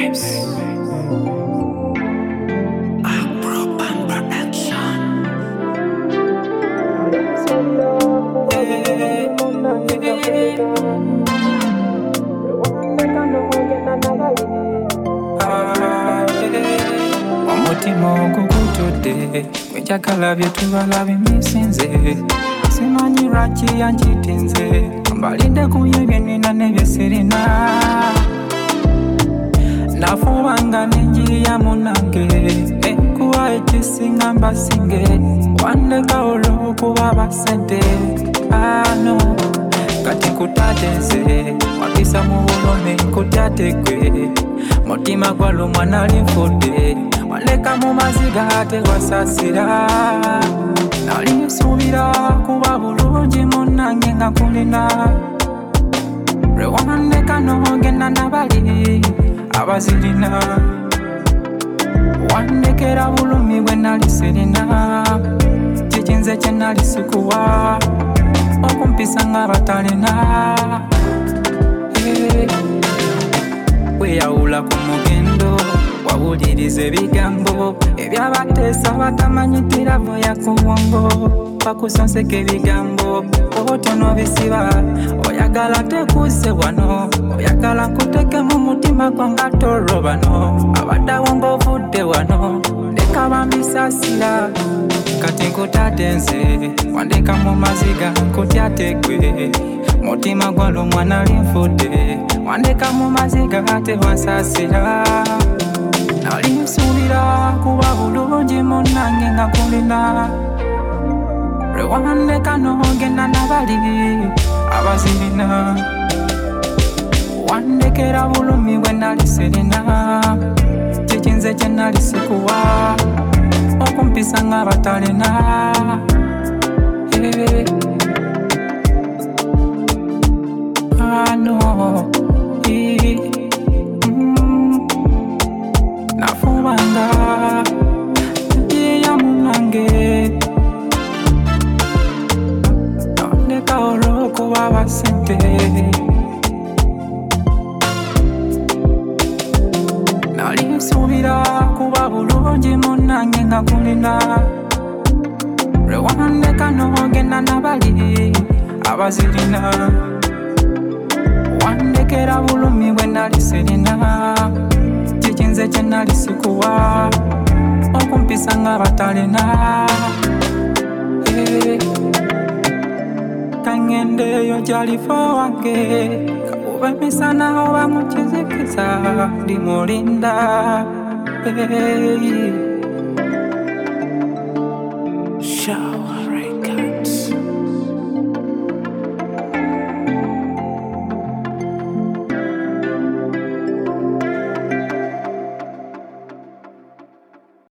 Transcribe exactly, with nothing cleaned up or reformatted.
Omutima ogugutudde gwenjagala bye tubala bimisinze simanyi lwaki yanjitinze mbalinde kuye bye nina ne bye sirina nafubanga nenjiya munange enkuwa ekisinga mbasinge wandeka olw'okuba basente ano kati nkutatenze wapisa mu bulome nkutyatekwe mutima gwalo mwana alinfudde wandeka mu maziga ate wasasira nali nsuubira kuba bulungi munange nga kulina lwewandeka n'ogenda nabali abazirina wandekera bulumi bwe nali sirina kikinze kye nali sikuwa okumpisa nga batalina hey. Weyawula ku mugendo wawuliriza ebigambo ebyabateesa batamanyitira boya ku bwongo bakusonseka ebigambo otono bisiba oyagala tekuse wano oyagala nkuteke mu mutima gwanga tolwo bano abaddawo ng'ovudde wano ndeka bambisasira kati nkutatenze wandeka mu maziga nkutyatekwe mutima gwalo mwana alinfudde wandeka mu maziga ate wansasira nali nsuubira kuba bulungi munange nga kulina lwewandeka n'ogenda nabali abazirina wandekera bulumi bwe nali sirina kikinze kye nali sikuwa okumpisa nga batalina hey. ano mm. nafubanga njiya munange nondeka olw'okuba basente nali nsuubira kuba bulungi munange nga kulina lwewandeka n'ogenda nabali abazirina wandekera bulumi bwe nali sirina kikinze kye nali sikuwa okumpisa nga batalina hey. kangendeyo gyalifa wange kakuba emisana oba mukizikiza ndimulinda hey. Shower.